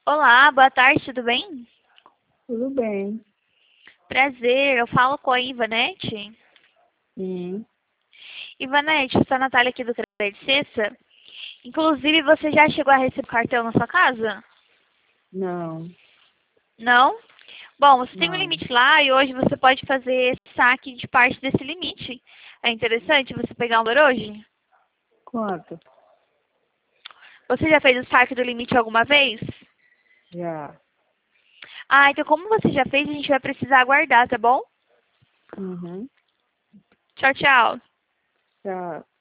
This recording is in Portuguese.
Olá, boa tarde, tudo bem? Tudo bem. Prazer, eu falo com a Ivanete. Sim. Ivanete, eu sou a Natália aqui do Crédito Cessa. Inclusive, você já chegou a receber o cartão na sua casa? Não, Não? Bom, você tem um não. limite lá e hoje você pode fazer saque de parte desse limite. É interessante você pegar um valor hoje? Quanto? Você já fez o saque do limite alguma vez? Já. Ah, então como você já fez, a gente vai precisar aguardar, tá bom? Uhum. Tchau, tchau. Já.